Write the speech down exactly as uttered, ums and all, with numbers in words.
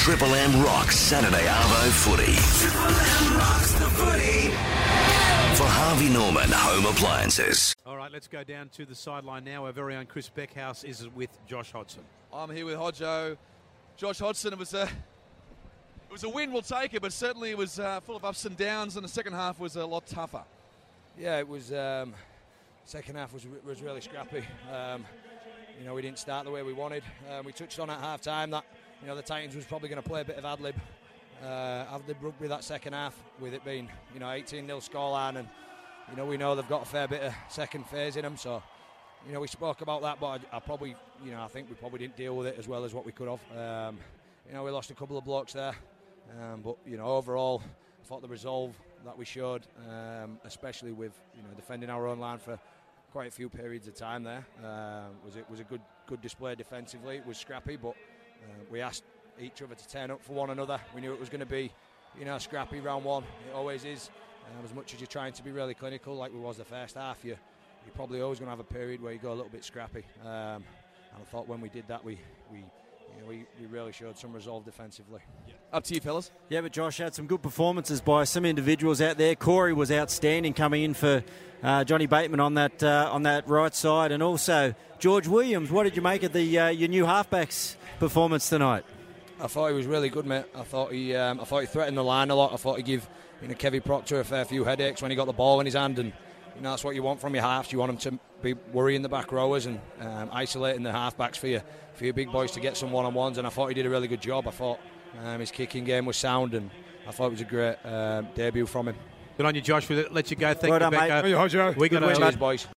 Triple M rocks Saturday Arvo footy. Triple M rocks the footy. For Harvey Norman Home Appliances. All right, let's go down to the sideline now. Our very own Chris Beckhouse is with Josh Hodgson. I'm here with Hodjo. Josh Hodgson, it was a, it was a win, we'll take it, but certainly it was uh, full of ups and downs, and the second half was a lot tougher. Yeah, it was. Um, second half was was really scrappy. Um, you know, we didn't start the way we wanted. Um, we touched on at half time that you know the Titans was probably going to play a bit of ad lib, uh, ad lib rugby that second half, with it being you know eighteen nil scoreline, and you know we know they've got a fair bit of second phase in them. So you know we spoke about that, but I, I probably you know I think we probably didn't deal with it as well as what we could have. Um, you know we lost a couple of blokes there, um, but you know overall I thought the resolve that we showed, um, especially with you know defending our own line for quite a few periods of time there, uh, was it was a good good display defensively. It was scrappy, but uh, we asked each other to turn up for one another. We knew it was going to be, you know, scrappy round one. It always is. Um, as much as you're trying to be really clinical, like we was the first half, you you're probably always going to have a period where you go a little bit scrappy. Um, and I thought when we did that, we we. You know, we, we really showed some resolve defensively. Yeah. Up to you, fellas. Yeah, but Josh had some good performances by some individuals out there. Corey was outstanding coming in for uh, Johnny Bateman on that uh, on that right side, and also George Williams. What did you make of the uh, your new halfbacks performance tonight? I thought he was really good, mate. I thought he um, I thought he threatened the line a lot. I thought he gave you know Kevin Proctor a fair few headaches when he got the ball in his hand, and you know that's what you want from your halves. You want them to be worrying the back rowers and um, isolating the halfbacks for you. For your big boys to get some one-on-ones, and I thought he did a really good job. I thought um, his kicking game was sound, and I thought it was a great um, debut from him. Good on you, Josh. We'll let you go. Thank Well you, done, Becca. mate. We got Cheers, boys.